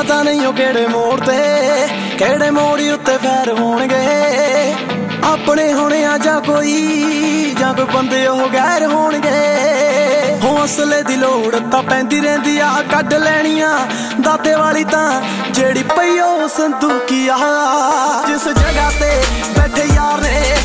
पता नहीं हो केड़े मोड़ ते केड़े मोड़ी उत्ते फैर होणगे अपने होने जा कोई बंदे ओह गैर होणगे हो असले दी लोड़ तां पैंदी रहिंदी आ कढ लैणियां दाते वाली तां जेड़ी पई ओ संदूकी आ जिस जगह ते बैठे यार ने